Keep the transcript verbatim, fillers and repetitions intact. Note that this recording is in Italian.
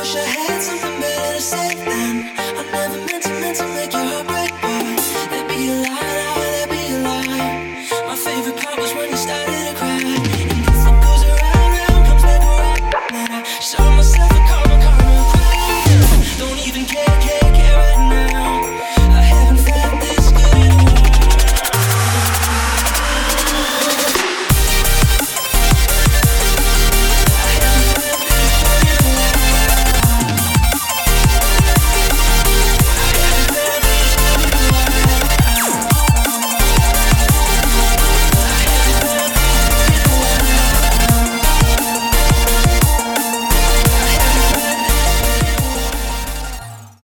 wish I had something better to say then. I never